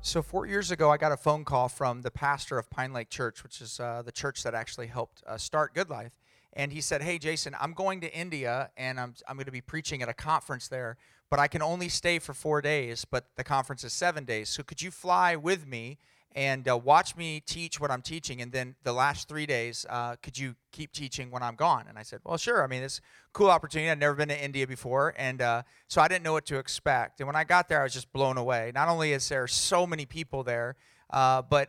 So 4 years ago, I got a phone call from the pastor of Pine Lake Church, which is the church that actually helped start Good Life. And he said, "Hey, Jason, I'm going to India, and I'm going to be preaching at a conference there, but I can only stay for 4 days, but the conference is 7 days. So could you fly with me and watch me teach what I'm teaching, and then the last 3 days, could you keep teaching when I'm gone?" And I said, "Well, sure. I mean, it's a cool opportunity. I'd never been to India before, and so I didn't know what to expect. And when I got there, I was just blown away. Not only is there so many people there, but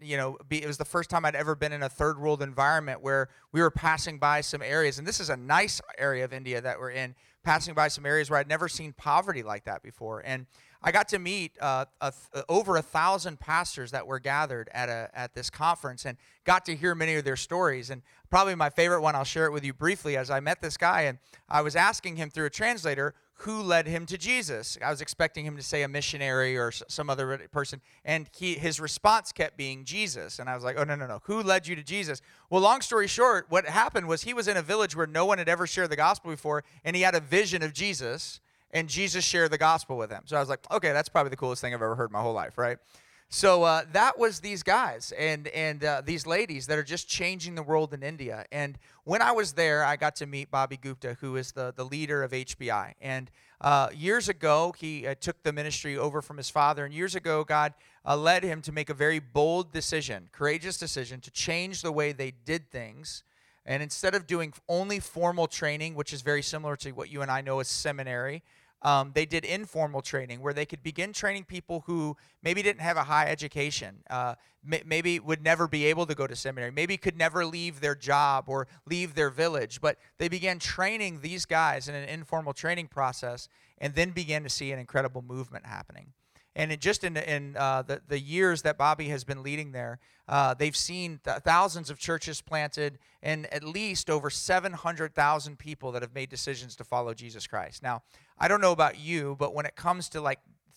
it was the first time I'd ever been in a third world environment where we were passing by some areas, and this is a nice area of India that we're in, passing by some areas where I'd never seen poverty like that before. And I got to meet over 1,000 pastors that were gathered at this conference, and got to hear many of their stories. And probably my favorite one, I'll share it with you briefly, as I met this guy, and I was asking him through a translator who led him to Jesus. I was expecting him to say a missionary or some other person, and his response kept being Jesus. And I was like, "Oh, no. Who led you to Jesus?" Well, long story short, what happened was he was in a village where no one had ever shared the gospel before, and he had a vision of Jesus, and Jesus shared the gospel with him. So I was like, okay, that's probably the coolest thing I've ever heard in my whole life, right? So that was these guys and these ladies that are just changing the world in India. And when I was there, I got to meet Bobby Gupta, who is the leader of HBI. And years ago, he took the ministry over from his father. And years ago, God led him to make a very bold decision, courageous decision, to change the way they did things. And instead of doing only formal training, which is very similar to what you and I know as seminary, they did informal training where they could begin training people who maybe didn't have a high education, maybe would never be able to go to seminary, maybe could never leave their job or leave their village. But they began training these guys in an informal training process, and then began to see an incredible movement happening. And just in the years that Bobby has been leading there, they've seen thousands of churches planted and at least over 700,000 people that have made decisions to follow Jesus Christ. Now, I don't know about you, but when it comes to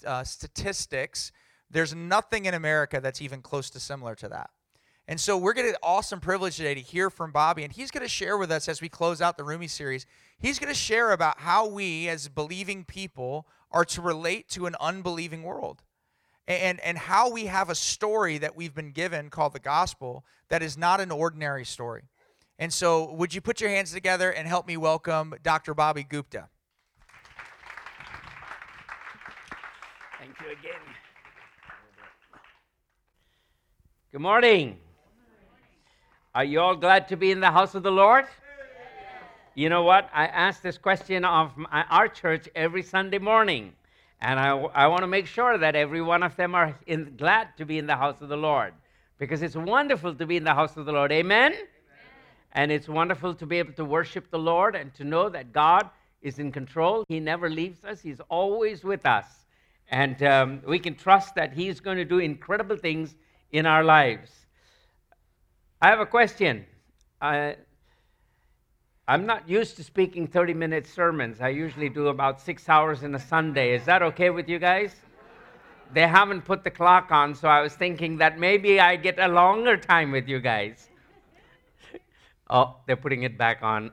statistics, there's nothing in America that's even close to similar to that. And so we're getting an awesome privilege today to hear from Bobby, and he's going to share with us as we close out the Rumi series. He's going to share about how we as believing people are to relate to an unbelieving world, and how we have a story that we've been given called the gospel that is not an ordinary story. And so would you put your hands together and help me welcome Dr. Bobby Gupta. Thank you again. Good morning. Are you all glad to be in the house of the Lord? You know what? I ask this question of our church every Sunday morning, and I want to make sure that every one of them are glad to be in the house of the Lord, because it's wonderful to be in the house of the Lord. Amen? Amen. And it's wonderful to be able to worship the Lord and to know that God is in control. He never leaves us. He's always with us. And we can trust that He's going to do incredible things in our lives. I have a question. I'm not used to speaking 30-minute sermons. I usually do about 6 hours in a Sunday. Is that okay with you guys? They haven't put the clock on, so I was thinking that maybe I get a longer time with you guys. Oh, they're putting it back on.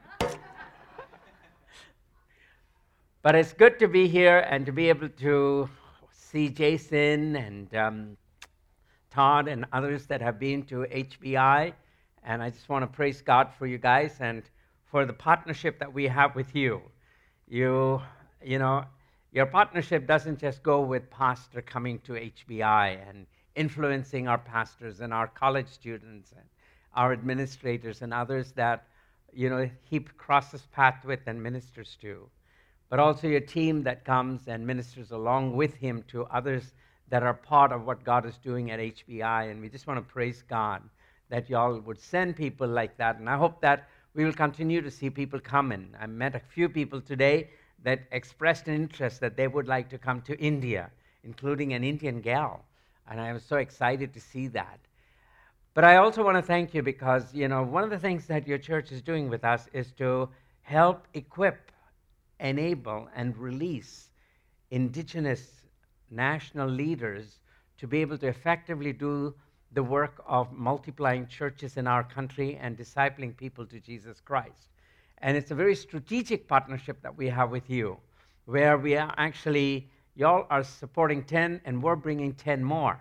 But it's good to be here and to be able to see Jason and Todd and others that have been to HBI. And I just want to praise God for you guys and for the partnership that we have with you. You know, your partnership doesn't just go with pastor coming to HBI and influencing our pastors and our college students and our administrators and others that, he crosses path with and ministers to. But also your team that comes and ministers along with him to others that are part of what God is doing at HBI. And we just want to praise God that y'all would send people like that. And I hope that we will continue to see people coming. I met a few people today that expressed an interest that they would like to come to India, including an Indian gal. And I was so excited to see that. But I also want to thank you because, one of the things that your church is doing with us is to help equip, enable, and release indigenous national leaders to be able to effectively do the work of multiplying churches in our country and discipling people to Jesus Christ. And it's a very strategic partnership that we have with you, where we are actually, y'all are supporting 10 and we're bringing 10 more.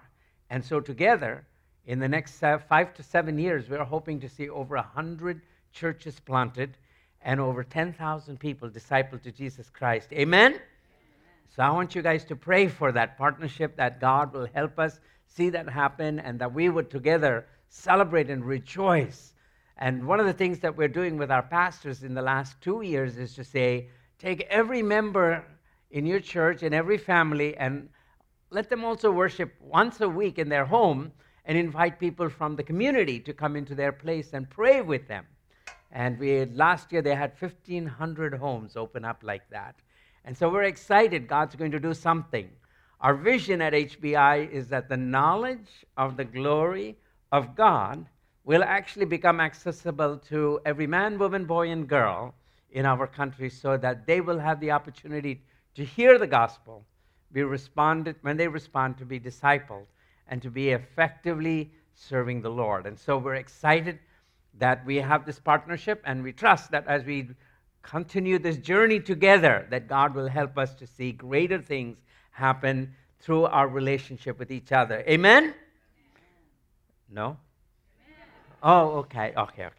And so together, in the next 5 to 7 years, we're hoping to see over 100 churches planted and over 10,000 people discipled to Jesus Christ. Amen? So I want you guys to pray for that partnership, that God will help us see that happen, and that we would together celebrate and rejoice. And one of the things that we're doing with our pastors in the last 2 years is to say, take every member in your church and every family and let them also worship once a week in their home and invite people from the community to come into their place and pray with them. And last year they had 1,500 homes open up like that. And so we're excited God's going to do something. Our vision at HBI is that the knowledge of the glory of God will actually become accessible to every man, woman, boy, and girl in our country, so that they will have the opportunity to hear the gospel, when they respond, to be discipled, and to be effectively serving the Lord. And so we're excited that we have this partnership, and we trust that as we continue this journey together, that God will help us to see greater things happen through our relationship with each other. Amen? No? Oh, okay.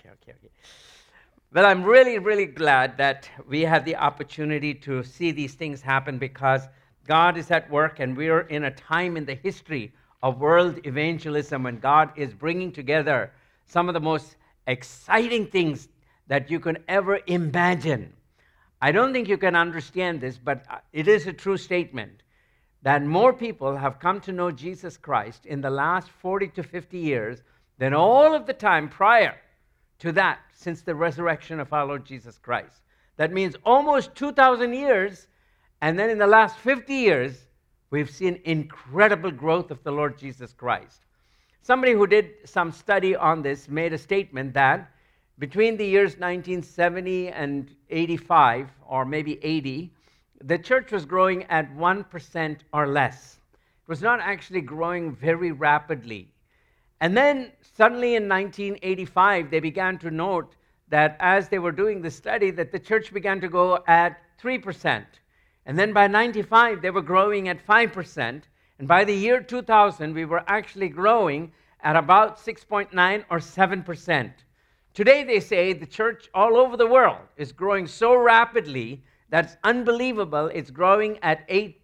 Well, I'm really, really glad that we have the opportunity to see these things happen, because God is at work, and we're in a time in the history of world evangelism when God is bringing together some of the most exciting things that you can ever imagine. I don't think you can understand this, but it is a true statement that more people have come to know Jesus Christ in the last 40 to 50 years than all of the time prior to that, since the resurrection of our Lord Jesus Christ. That means almost 2,000 years, and then in the last 50 years, we've seen incredible growth of the Lord Jesus Christ. Somebody who did some study on this made a statement that between the years 1970 and 85, or maybe 80, the church was growing at 1% or less. It was not actually growing very rapidly. And then suddenly in 1985, they began to note that as they were doing the study, that the church began to go at 3%. And then by 95, they were growing at 5%. And by the year 2000, we were actually growing at about 6.9 or 7%. Today, they say the church all over the world is growing so rapidly that's unbelievable. It's growing at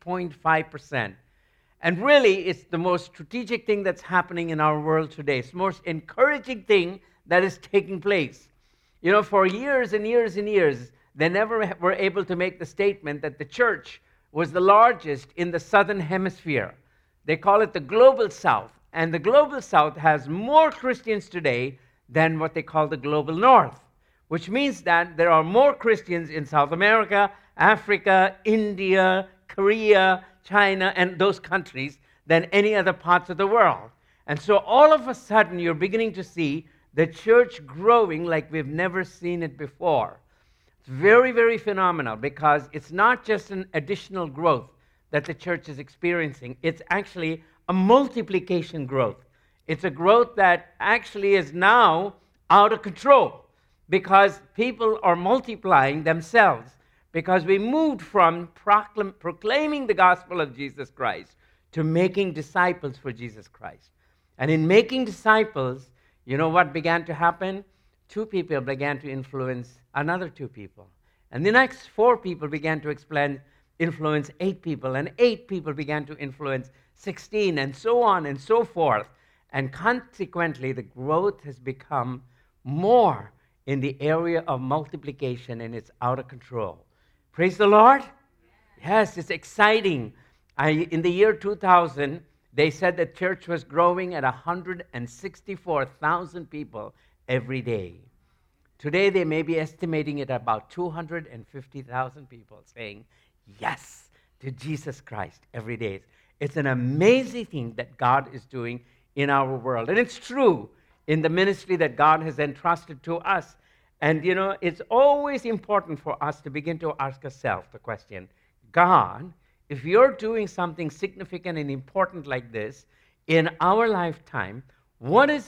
8.5%. And really, it's the most strategic thing that's happening in our world today. It's the most encouraging thing that is taking place. You know, for years and years and years, they never were able to make the statement that the church was the largest in the southern hemisphere. They call it the global south. And the global south has more Christians today than what they call the global north, which means that there are more Christians in South America, Africa, India, Korea, China, and those countries than any other parts of the world. And so all of a sudden, you're beginning to see the church growing like we've never seen it before. It's very, very phenomenal, because it's not just an additional growth that the church is experiencing. It's actually a multiplication growth. It's a growth that actually is now out of control, because people are multiplying themselves, because we moved from proclaiming the gospel of Jesus Christ to making disciples for Jesus Christ. And in making disciples, you know what began to happen? 2 people began to influence another 2 people. And the next 4 people began to influence 8 people. And 8 people began to influence 16, and so on and so forth. And consequently, the growth has become more in the area of multiplication, and it's out of control. Praise the Lord. Yes, it's exciting. In the year 2000, they said the church was growing at 164,000 people every day. Today, they may be estimating it at about 250,000 people saying yes to Jesus Christ every day. It's an amazing thing that God is doing in our world. And it's true in the ministry that God has entrusted to us. And, you know, it's always important for us to begin to ask ourselves the question, God, if you're doing something significant and important like this in our lifetime, what is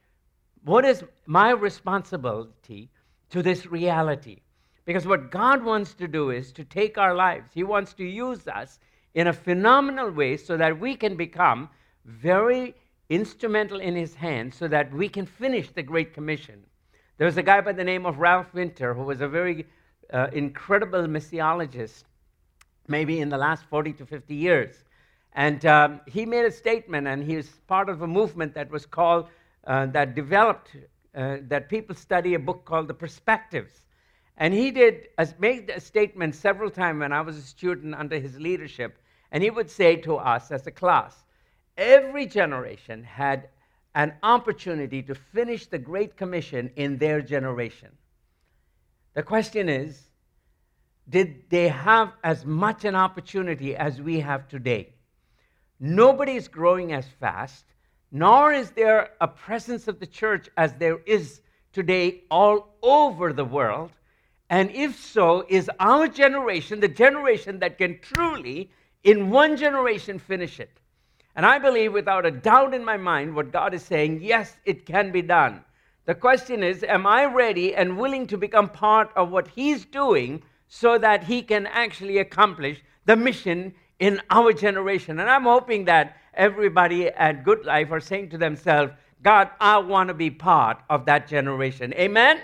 my responsibility to this reality? Because what God wants to do is to take our lives. He wants to use us in a phenomenal way so that we can become very instrumental in his hands so that we can finish the Great Commission. There was a guy by the name of Ralph Winter who was a very incredible missiologist, maybe in the last 40 to 50 years. And he made a statement, and he was part of a movement that was called, that developed, that people study a book called The Perspectives. And he made a statement several times when I was a student under his leadership, and he would say to us as a class, every generation had an opportunity to finish the Great Commission in their generation. The question is, did they have as much an opportunity as we have today? Nobody is growing as fast, nor is there a presence of the church as there is today all over the world. And if so, is our generation the generation that can truly, in one generation, finish it? And I believe without a doubt in my mind what God is saying, yes, it can be done. The question is, am I ready and willing to become part of what He's doing so that He can actually accomplish the mission in our generation? And I'm hoping that everybody at Good Life are saying to themselves, God, I want to be part of that generation. Amen?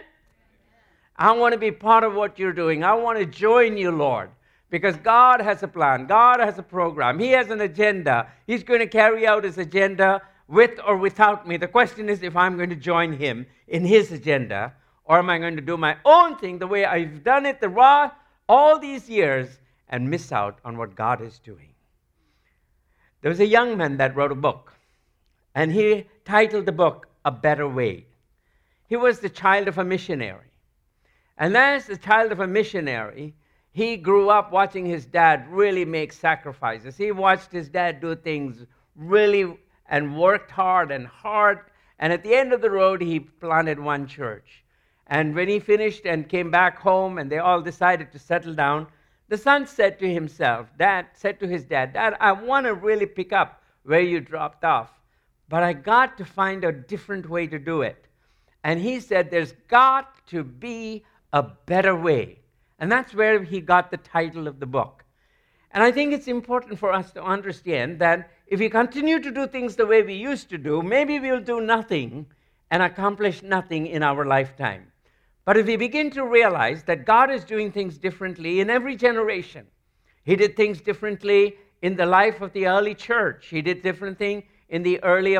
I want to be part of what you're doing. I want to join you, Lord, because God has a plan. God has a program. He has an agenda. He's going to carry out His agenda with or without me. The question is if I'm going to join Him in His agenda, or am I going to do my own thing the way I've done it all these years and miss out on what God is doing. There was a young man that wrote a book, and he titled the book, A Better Way. He was the child of a missionary. And as the child of a missionary, he grew up watching his dad really make sacrifices. He watched his dad do things really and worked hard. And at the end of the road, he planted one church. And when he finished and came back home and they all decided to settle down, the son said to his dad, Dad, I want to really pick up where you dropped off, but I got to find a different way to do it. And he said, there's got to be a better way. And that's where he got the title of the book. And I think it's important for us to understand that if we continue to do things the way we used to do, maybe we'll do nothing and accomplish nothing in our lifetime. But if we begin to realize that God is doing things differently in every generation, He did things differently in the life of the early church. He did different things in the early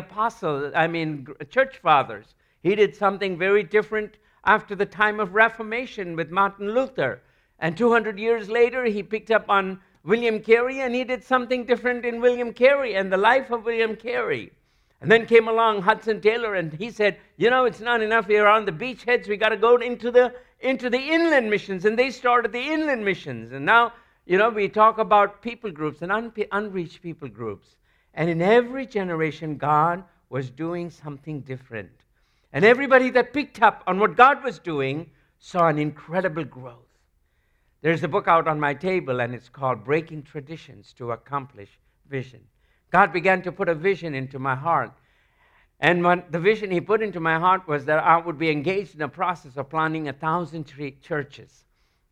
church fathers. He did something very different after the time of Reformation with Martin Luther. And 200 years later, he picked up on William Carey, and he did something different in William Carey and the life of William Carey. And then came along Hudson Taylor, and he said, it's not enough here on the beachheads. We got to go into the inland missions. And they started the inland missions. And now, we talk about people groups and unreached people groups. And in every generation, God was doing something different. And everybody that picked up on what God was doing saw an incredible growth. There's a book out on my table, and it's called Breaking Traditions to Accomplish Vision. God began to put a vision into my heart. And the vision He put into my heart was that I would be engaged in a process of planting 1,000 churches.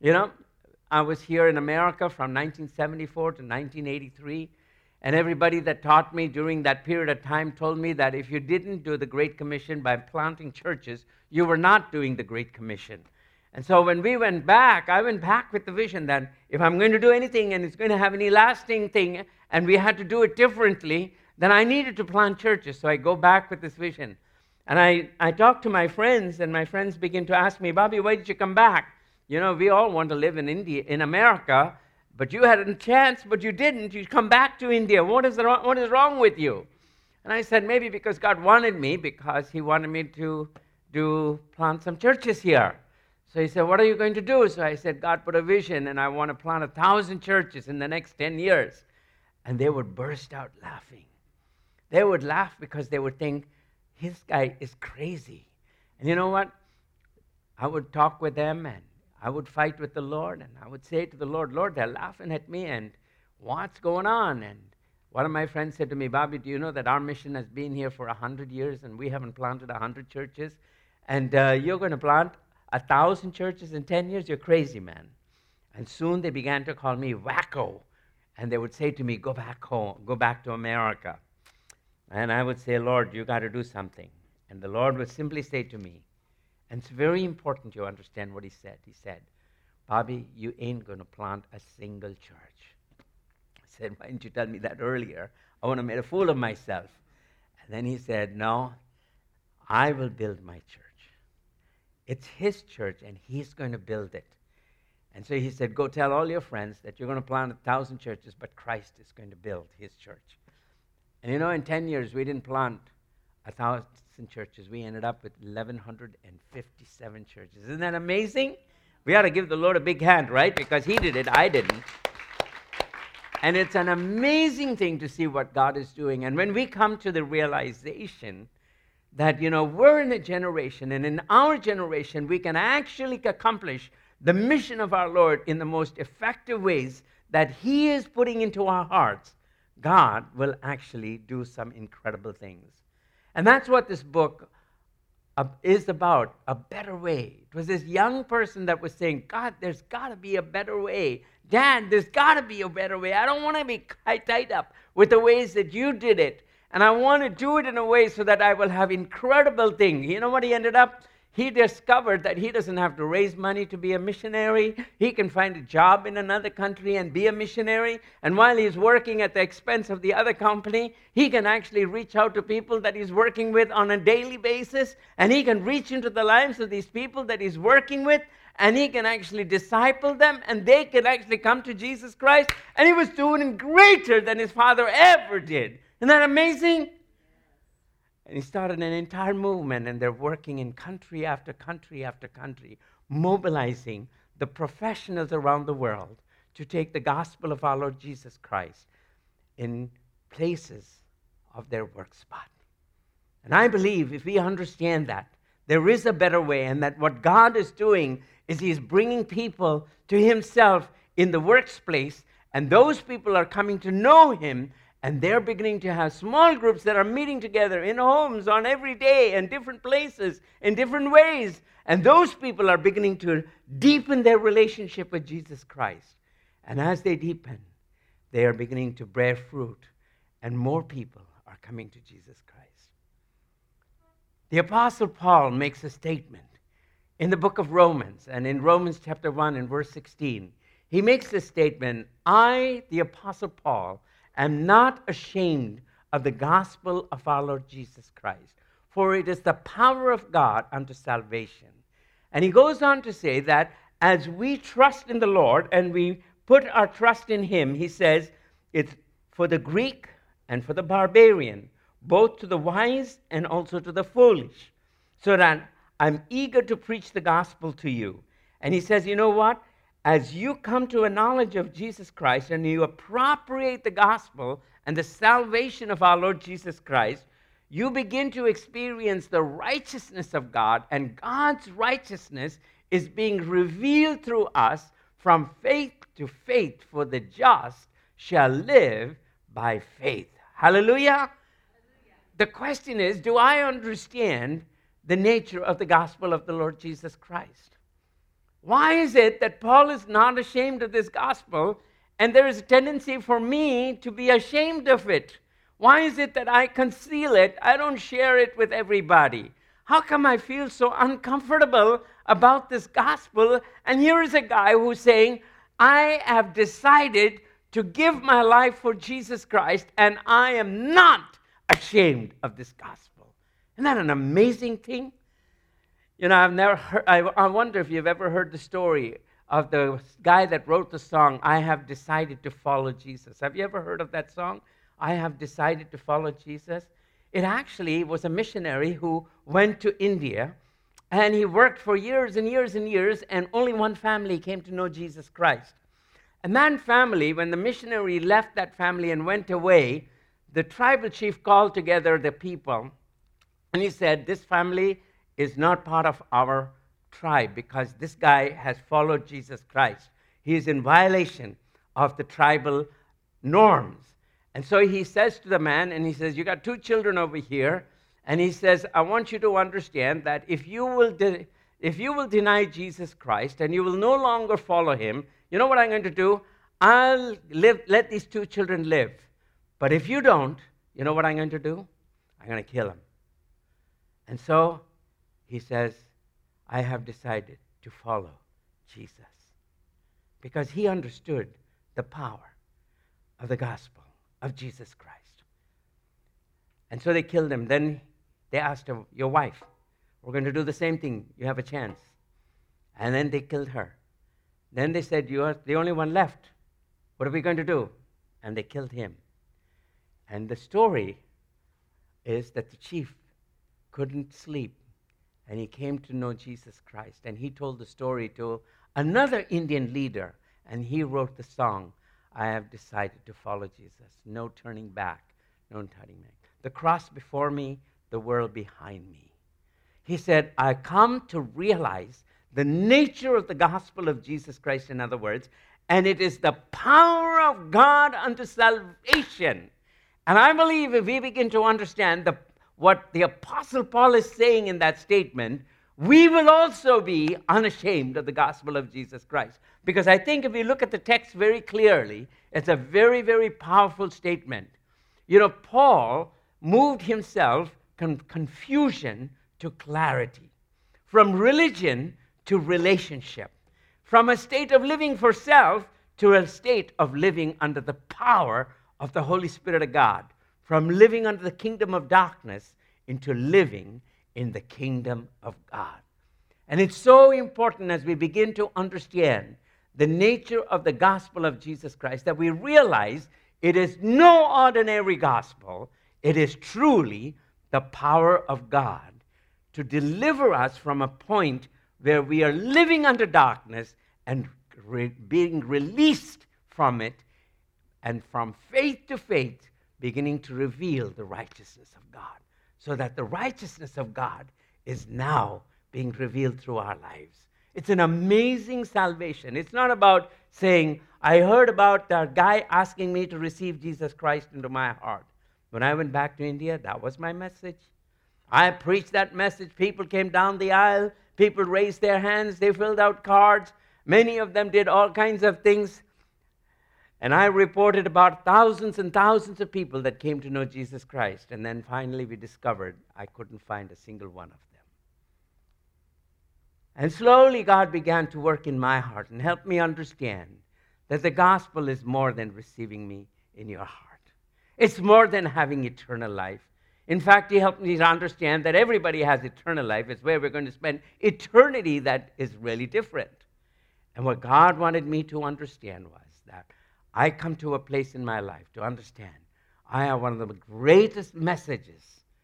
I was here in America from 1974 to 1983. And everybody that taught me during that period of time told me that if you didn't do the Great Commission by planting churches, you were not doing the Great Commission. And so when I went back with the vision that if I'm going to do anything and it's going to have any lasting thing, and we had to do it differently, then I needed to plant churches. So I go back with this vision. And I talked to my friends, and my friends begin to ask me, Bobby, why did you come back? We all want to live in America, but you had a chance, but you didn't. You come back to India. What is wrong with you? And I said, maybe because God wanted me, because He wanted me to plant some churches here. So he said, what are you going to do? So I said, God put a vision, and I want to plant 1,000 churches in the next 10 years. And they would burst out laughing. They would laugh because they would think, this guy is crazy. And you know what? I would talk with them, and I would fight with the Lord, and I would say to the Lord, Lord, they're laughing at me, and what's going on? And one of my friends said to me, Bobby, do you know that our mission has been here for 100 years, and we haven't planted 100 churches? And you're going to plant 1,000 churches in 10 years? You're crazy, man. And soon they began to call me wacko. And they would say to me, go back home, go back to America. And I would say, Lord, you got to do something. And the Lord would simply say to me, and it's very important you understand what he said. He said, Bobby, you ain't going to plant a single church. I said, why didn't you tell me that earlier? I would have made a fool of myself. And then he said, no, I will build my church. It's his church, and he's going to build it. And so he said, go tell all your friends that you're going to plant 1,000 churches, but Christ is going to build his church. And you know, in 10 years, we didn't plant 1,000 churches. We ended up with 1,157 churches. Isn't that amazing? We ought to give the Lord a big hand, right? Because he did it, I didn't. And it's an amazing thing to see what God is doing. And when we come to the realization that, you know, we're in a generation, and in our generation, we can actually accomplish the mission of our Lord in the most effective ways that he is putting into our hearts, God will actually do some incredible things. And that's what this book is about, a better way. It was this young person that was saying, God, there's got to be a better way. Dad, there's got to be a better way. I don't want to be tied up with the ways that you did it. And I want to do it in a way so that I will have incredible things. You know what he ended up? He discovered that he doesn't have to raise money to be a missionary. He can find a job in another country and be a missionary. And while he's working at the expense of the other company, he can actually reach out to people that he's working with on a daily basis. And he can reach into the lives of these people that he's working with. And he can actually disciple them. And they can actually come to Jesus Christ. And he was doing greater than his father ever did. Isn't that amazing? And he started an entire movement, and they're working in country after country after country, mobilizing the professionals around the world to take the gospel of our Lord Jesus Christ in places of their work spot. And I believe if we understand that, there is a better way, and that what God is doing is he's bringing people to himself in the workplace, and those people are coming to know him. And they're beginning to have small groups that are meeting together in homes on every day and different places in different ways. And those people are beginning to deepen their relationship with Jesus Christ. And as they deepen, they are beginning to bear fruit. And more people are coming to Jesus Christ. The Apostle Paul makes a statement in the book of Romans. And in Romans chapter 1 and verse 16, he makes this statement, I, the Apostle Paul, am not ashamed of the gospel of our Lord Jesus Christ, for it is the power of God unto salvation. And he goes on to say that as we trust in the Lord and we put our trust in him, he says, it's for the Greek and for the barbarian, both to the wise and also to the foolish, so that I'm eager to preach the gospel to you. And he says, you know what? As you come to a knowledge of Jesus Christ and you appropriate the gospel and the salvation of our Lord Jesus Christ, you begin to experience the righteousness of God, and God's righteousness is being revealed through us from faith to faith, for the just shall live by faith. Hallelujah. Hallelujah. The question is, do I understand the nature of the gospel of the Lord Jesus Christ? Why is it that Paul is not ashamed of this gospel, and there is a tendency for me to be ashamed of it? Why is it that I conceal it? I don't share it with everybody. How come I feel so uncomfortable about this gospel? And here is a guy who's saying, I have decided to give my life for Jesus Christ, and I am not ashamed of this gospel. Isn't that an amazing thing? You know, I've never heard, I wonder if you've ever heard the story of the guy that wrote the song, I Have Decided to Follow Jesus. Have you ever heard of that song? I Have Decided to Follow Jesus. It actually was a missionary who went to India, and he worked for years and years and years, and only one family came to know Jesus Christ. And that family, when the missionary left that family and went away, the tribal chief called together the people, and he said, this family is not part of our tribe because this guy has followed Jesus Christ. He is in violation of the tribal norms. And so he says to the man, and he says, you got 2 children over here, and he says, I want you to understand that if you will deny Jesus Christ and you will no longer follow him, you know what I'm going to do? I'll let these 2 children live. But if you don't, you know what I'm going to do? I'm going to kill him. And so he says, I have decided to follow Jesus. Because he understood the power of the gospel of Jesus Christ. And so they killed him. Then they asked him, your wife, we're going to do the same thing. You have a chance. And then they killed her. Then they said, you are the only one left. What are we going to do? And they killed him. And the story is that the chief couldn't sleep, and he came to know Jesus Christ. And he told the story to another Indian leader, and he wrote the song, I have decided to follow Jesus. No turning back, no turning back. The cross before me, the world behind me. He said, I come to realize the nature of the gospel of Jesus Christ, in other words, and it is the power of God unto salvation. And I believe if we begin to understand what the Apostle Paul is saying in that statement, we will also be unashamed of the gospel of Jesus Christ. Because I think if we look at the text very clearly, it's a very, very powerful statement. You know, Paul moved himself from confusion to clarity, from religion to relationship, from a state of living for self to a state of living under the power of the Holy Spirit of God, from living under the kingdom of darkness into living in the kingdom of God. And it's so important as we begin to understand the nature of the gospel of Jesus Christ that we realize it is no ordinary gospel. It is truly the power of God to deliver us from a point where we are living under darkness and being released from it, and from faith to faith beginning to reveal the righteousness of God, so that the righteousness of God is now being revealed through our lives. It's an amazing salvation. It's not about saying, I heard about a guy asking me to receive Jesus Christ into my heart. When I went back to India, that was my message. I preached that message. People came down the aisle. People raised their hands. They filled out cards. Many of them did all kinds of things. And I reported about thousands and thousands of people that came to know Jesus Christ. And then finally we discovered I couldn't find a single one of them. And slowly God began to work in my heart and help me understand that the gospel is more than receiving me in your heart. It's more than having eternal life. In fact, he helped me to understand that everybody has eternal life. It's where we're going to spend eternity that is really different. And what God wanted me to understand was that I come to a place in my life to understand I have one of the greatest messages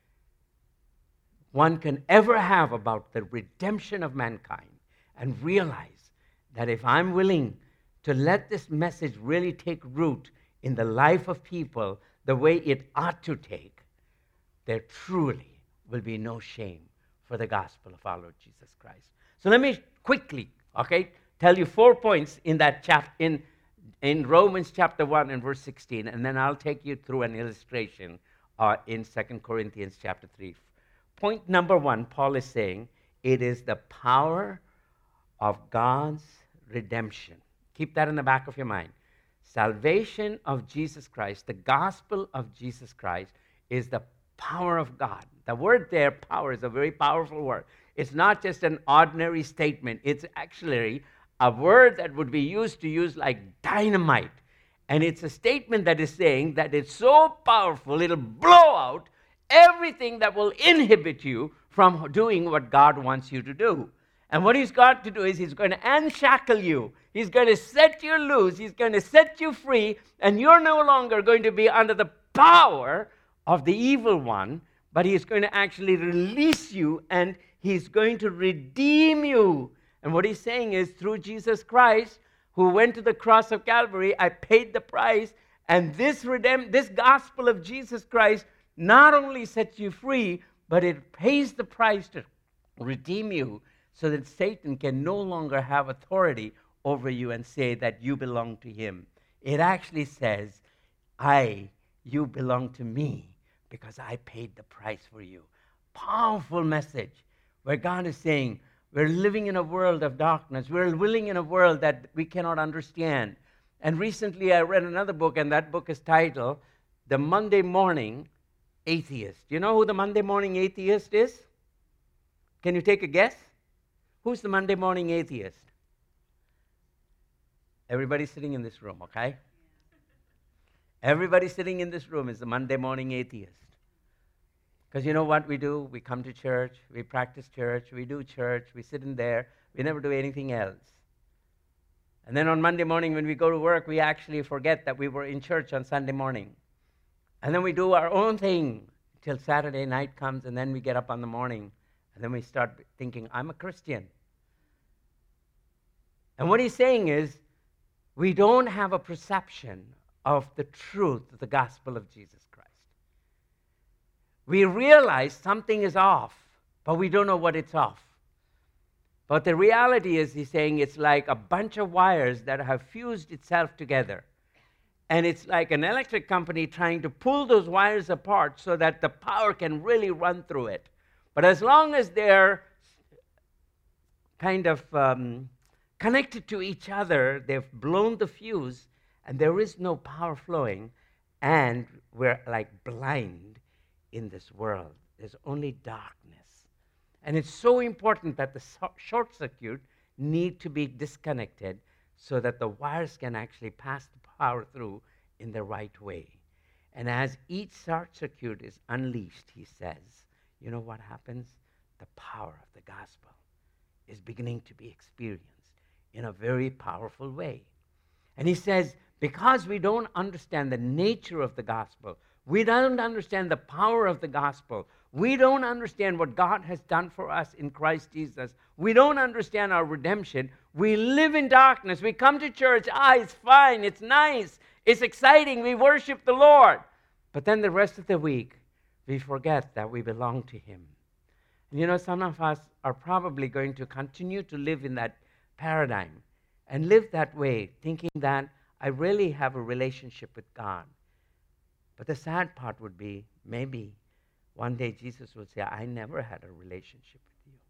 one can ever have about the redemption of mankind, and realize that if I'm willing to let this message really take root in the life of people the way it ought to take, there truly will be no shame for the gospel of our Lord Jesus Christ. So let me quickly, tell you 4 points in that chapter, in Romans chapter 1 and verse 16, and then I'll take you through an illustration in 2 Corinthians chapter 3. Point number 1, Paul is saying, it is the power of God's redemption. Keep that in the back of your mind. Salvation of Jesus Christ, the gospel of Jesus Christ, is the power of God. The word there, power, is a very powerful word. It's not just an ordinary statement. It's actually a word that would be used like dynamite. And it's a statement that is saying that it's so powerful, it'll blow out everything that will inhibit you from doing what God wants you to do. And what he's got to do is he's going to unshackle you. He's going to set you loose. He's going to set you free. And you're no longer going to be under the power of the evil one, but he's going to actually release you, and he's going to redeem you. And what he's saying is, through Jesus Christ, who went to the cross of Calvary, I paid the price, and this gospel of Jesus Christ not only sets you free, but it pays the price to redeem you, so that Satan can no longer have authority over you and say that you belong to him. It actually says, you belong to me because I paid the price for you. Powerful message where God is saying, we're living in a world of darkness. We're living in a world that we cannot understand. And recently I read another book, and that book is titled, The Monday Morning atheist. You know who the Monday morning atheist is? Can you take a guess? Who's the Monday morning atheist? Everybody sitting in this room, okay? Everybody sitting in this room is the Monday morning atheist. Because you know what we do? We come to church, we practice church, we do church, we sit in there, we never do anything else. And then on Monday morning when we go to work, we actually forget that we were in church on Sunday morning. And then we do our own thing till Saturday night comes, and then we get up on the morning, and then we start thinking, I'm a Christian. And what he's saying is, we don't have a perception of the truth of the gospel of Jesus Christ. We realize something is off, but we don't know what it's off. But the reality is, he's saying, it's like a bunch of wires that have fused itself together. And it's like an electric company trying to pull those wires apart so that the power can really run through it. But as long as they're kind of connected to each other, they've blown the fuse, and there is no power flowing, and we're like blind in this world. There's only darkness. And it's so important that the short circuit need to be disconnected so that the wires can actually pass the power through in the right way. And as each short circuit is unleashed, he says, you know what happens? The power of the gospel is beginning to be experienced in a very powerful way. And he says, because we don't understand the nature of the gospel, we don't understand the power of the gospel, we don't understand what God has done for us in Christ Jesus, we don't understand our redemption, we live in darkness, we come to church, it's fine, it's nice, it's exciting, we worship the Lord. But then the rest of the week, we forget that we belong to him. And you know, some of us are probably going to continue to live in that paradigm and live that way, thinking that I really have a relationship with God. But the sad part would be, maybe one day Jesus will say, I never had a relationship with you.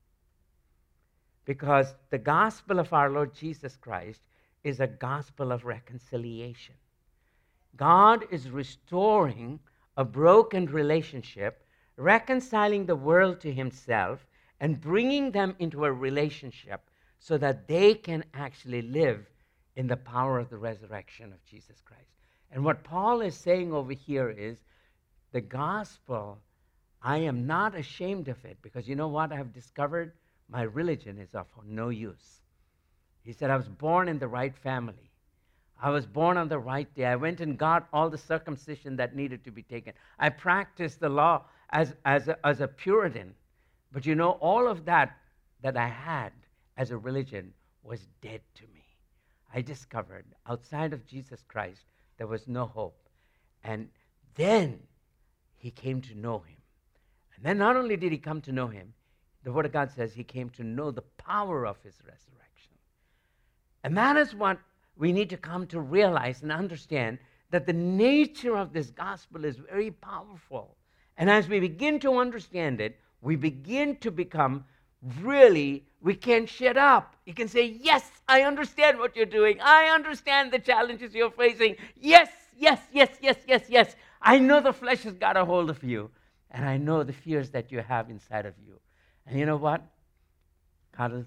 Because the gospel of our Lord Jesus Christ is a gospel of reconciliation. God is restoring a broken relationship, reconciling the world to himself, and bringing them into a relationship so that they can actually live in the power of the resurrection of Jesus Christ. And what Paul is saying over here is, the gospel, I am not ashamed of it, because you know what I have discovered? My religion is of no use. He said, I was born in the right family. I was born on the right day. I went and got all the circumcision that needed to be taken. I practiced the law as a Puritan. But you know, all of that I had as a religion was dead to me. I discovered outside of Jesus Christ, there was no hope. And then he came to know him. And then not only did he come to know him, the Word of God says he came to know the power of his resurrection. And that is what we need to come to realize and understand, that the nature of this gospel is very powerful. And as we begin to understand it, we begin to become really, we can shut up. You can say, yes, I understand what you're doing. I understand the challenges you're facing. Yes, yes, yes, yes, yes, yes. I know the flesh has got a hold of you. And I know the fears that you have inside of you. And you know what? God will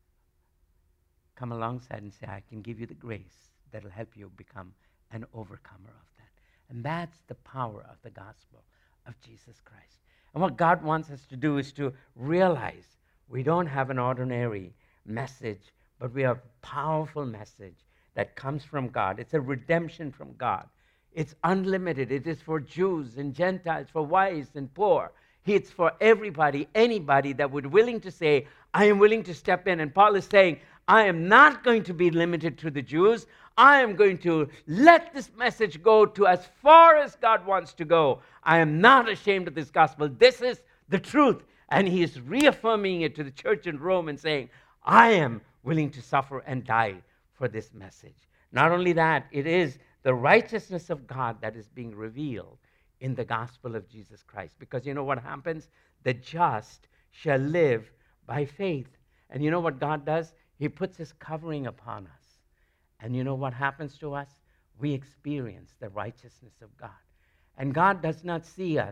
come alongside and say, I can give you the grace that will help you become an overcomer of that. And that's the power of the gospel of Jesus Christ. And what God wants us to do is to realize we don't have an ordinary message, but we have a powerful message that comes from God. It's a redemption from God. It's unlimited. It is for Jews and Gentiles, for wise and poor. It's for everybody, anybody that would willing to say, I am willing to step in. And Paul is saying, I am not going to be limited to the Jews. I am going to let this message go to as far as God wants to go. I am not ashamed of this gospel. This is the truth. And he is reaffirming it to the church in Rome and saying, I am willing to suffer and die for this message. Not only that, it is the righteousness of God that is being revealed in the gospel of Jesus Christ. Because you know what happens? The just shall live by faith. And you know what God does? He puts his covering upon us. And you know what happens to us? We experience the righteousness of God. And God does not see us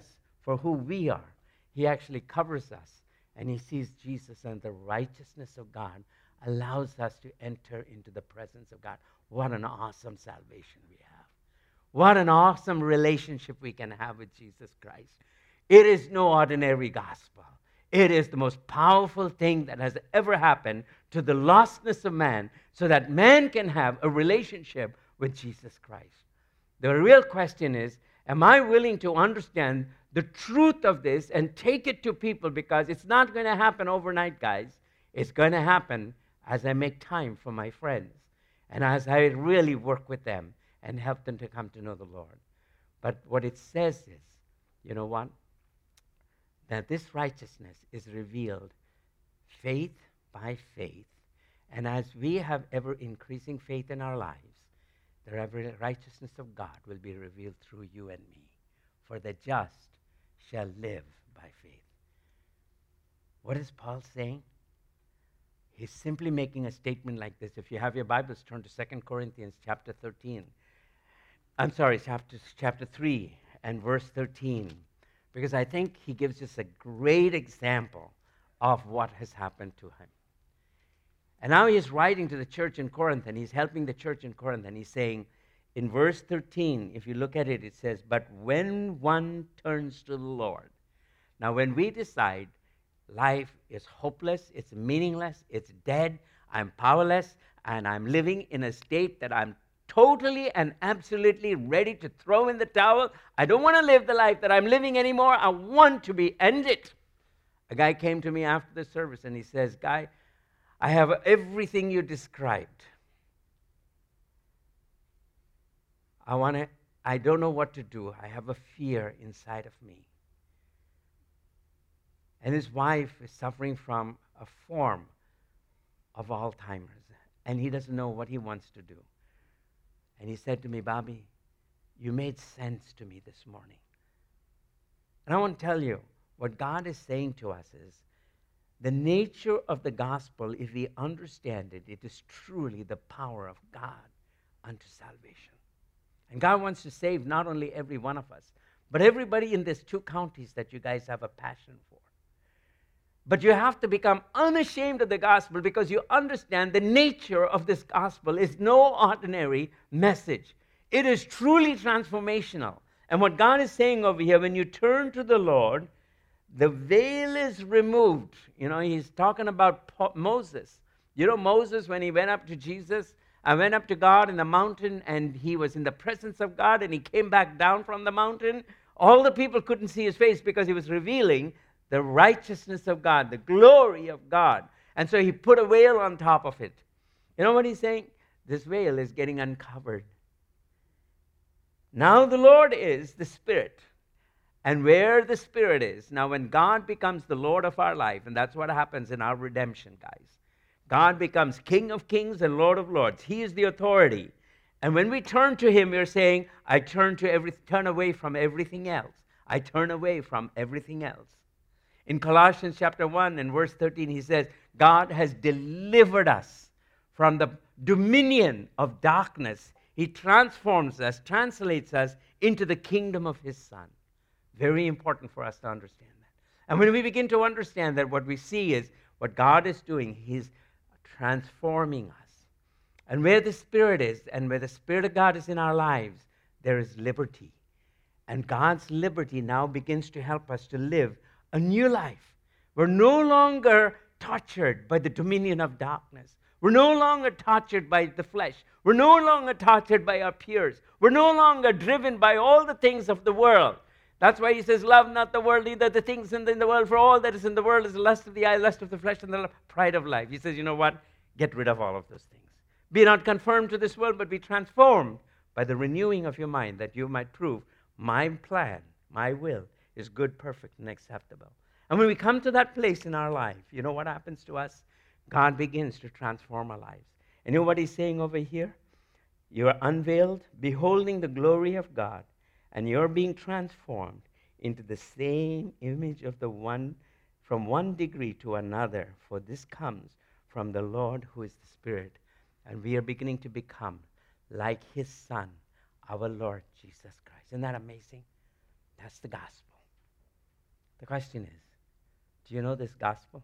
for who we are. He actually covers us, and he sees Jesus, and the righteousness of God allows us to enter into the presence of God. What an awesome salvation we have. What an awesome relationship we can have with Jesus Christ. It is no ordinary gospel. It is the most powerful thing that has ever happened to the lostness of man, so that man can have a relationship with Jesus Christ. The real question is, am I willing to understand the truth of this and take it to people? Because it's not going to happen overnight, guys. It's going to happen as I make time for my friends and as I really work with them and help them to come to know the Lord. But what it says is, you know what? That this righteousness is revealed faith by faith. And as we have ever increasing faith in our lives, the righteousness of God will be revealed through you and me. For the just shall live by faith. What is Paul saying? He's simply making a statement like this. If you have your Bibles, turn to 2 Corinthians chapter 13. I'm sorry, chapter 3 and verse 13. Because I think he gives us a great example of what has happened to him. And now he's writing to the church in Corinth, and he's helping the church in Corinth, and he's saying, in verse 13, if you look at it, it says, but when one turns to the Lord. Now, when we decide life is hopeless, it's meaningless, it's dead, I'm powerless, and I'm living in a state that I'm totally and absolutely ready to throw in the towel. I don't want to live the life that I'm living anymore. I want to be ended. A guy came to me after the service, and he says, Guy, I have everything you described. I don't know what to do. I have a fear inside of me. And his wife is suffering from a form of Alzheimer's, and he doesn't know what he wants to do. And he said to me, Bobby, you made sense to me this morning. And I want to tell you, what God is saying to us is, the nature of the gospel, if we understand it, it is truly the power of God unto salvation. And God wants to save not only every one of us, but everybody in these 2 counties that you guys have a passion for. But you have to become unashamed of the gospel, because you understand the nature of this gospel is no ordinary message. It is truly transformational. And what God is saying over here, when you turn to the Lord, the veil is removed. You know, he's talking about Moses. You know, Moses, when he went up to Jesus, I went up to God in the mountain, and he was in the presence of God, and he came back down from the mountain. All the people couldn't see his face because he was revealing the righteousness of God, the glory of God. And so he put a veil on top of it. You know what he's saying? This veil is getting uncovered. Now the Lord is the Spirit. And where the Spirit is, now when God becomes the Lord of our life, and that's what happens in our redemption, guys. God becomes King of kings and Lord of lords. He is the authority. And when we turn to him, we're saying, I turn away from everything else. I turn away from everything else. In Colossians chapter 1 and verse 13, he says, God has delivered us from the dominion of darkness. He transforms us, translates us into the kingdom of his Son. Very important for us to understand that. And when we begin to understand that, what we see is what God is doing, he's transforming us. And where the Spirit is, and where the Spirit of God is in our lives, there is liberty. And God's liberty now begins to help us to live a new life. We're no longer tortured by the dominion of darkness. We're no longer tortured by the flesh. We're no longer tortured by our peers. We're no longer driven by all the things of the world. That's why he says, love not the world, neither the things in the world, for all that is in the world is the lust of the eye, lust of the flesh, and the pride of life. He says, you know what? Get rid of all of those things. Be not conformed to this world, but be transformed by the renewing of your mind, that you might prove my plan, my will, is good, perfect, and acceptable. And when we come to that place in our life, you know what happens to us? God begins to transform our lives. And you know what he's saying over here? You are unveiled, beholding the glory of God, and you're being transformed into the same image of the one, from one degree to another, for this comes from the Lord who is the Spirit. And we are beginning to become like his Son, our Lord Jesus Christ. Isn't that amazing? That's the gospel. The question is, do you know this gospel?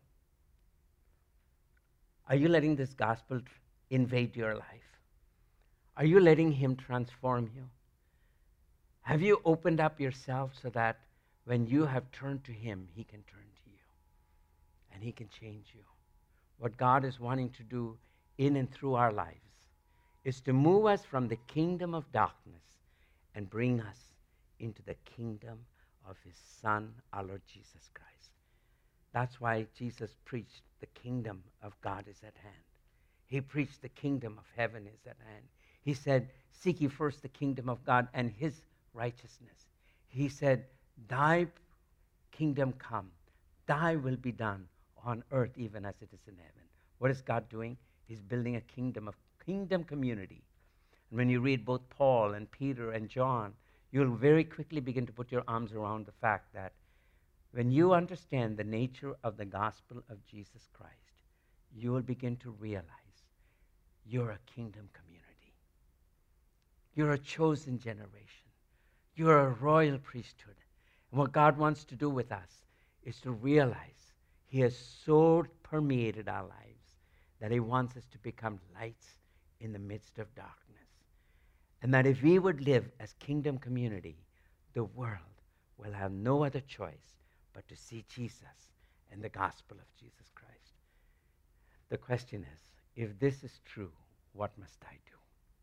Are you letting this gospel invade your life? Are you letting him transform you? Have you opened up yourself so that when you have turned to him, he can turn to you and he can change you? What God is wanting to do in and through our lives is to move us from the kingdom of darkness and bring us into the kingdom of his Son, our Lord Jesus Christ. That's why Jesus preached the kingdom of God is at hand. He preached the kingdom of heaven is at hand. He said, seek ye first the kingdom of God and his righteousness. He said, thy kingdom come, thy will be done on earth even as it is in heaven. What is God doing? He's building a kingdom community. And when you read both Paul and Peter and John, you'll very quickly begin to put your arms around the fact that when you understand the nature of the gospel of Jesus Christ, you will begin to realize you're a kingdom community. You're a chosen generation. You're a royal priesthood. And what God wants to do with us is to realize he has so permeated our lives that he wants us to become lights in the midst of darkness. And that if we would live as kingdom community, the world will have no other choice but to see Jesus and the gospel of Jesus Christ. The question is, if this is true, what must I do?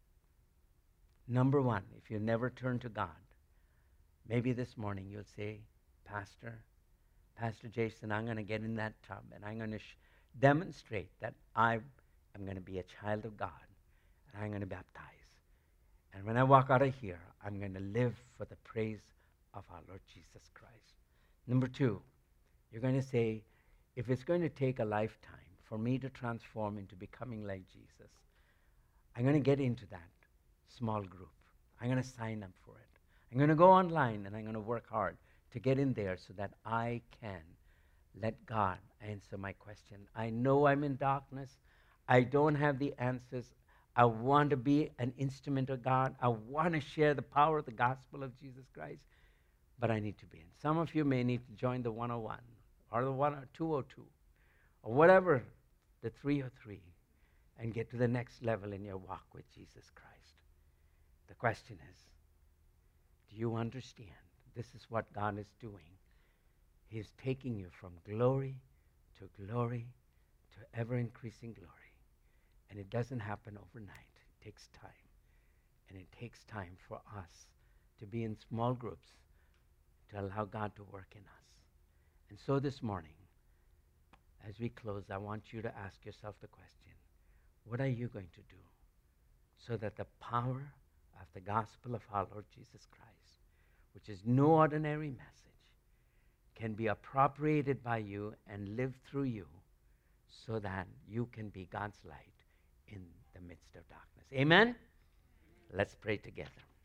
Number one, if you never turn to God, maybe this morning you'll say, Pastor Jason, I'm going to get in that tub and I'm going to demonstrate that I am going to be a child of God and I'm going to baptize. And when I walk out of here, I'm going to live for the praise of our Lord Jesus Christ. Number two, you're going to say, if it's going to take a lifetime for me to transform into becoming like Jesus, I'm going to get into that small group. I'm going to sign up for it. I'm going to go online and I'm going to work hard to get in there so that I can let God answer my question. I know I'm in darkness. I don't have the answers. I want to be an instrument of God. I want to share the power of the gospel of Jesus Christ, but I need to be in. Some of you may need to join the 101 or the 202 or whatever, the 303, and get to the next level in your walk with Jesus Christ. The question is, do you understand this is what God is doing? He's taking you from glory to ever-increasing glory. And it doesn't happen overnight. It takes time. And it takes time for us to be in small groups to allow God to work in us. And so this morning, as we close, I want you to ask yourself the question, what are you going to do so that the power of the gospel of our Lord Jesus Christ, which is no ordinary message, can be appropriated by you and live through you so that you can be God's light in the midst of darkness. Amen? Let's pray together.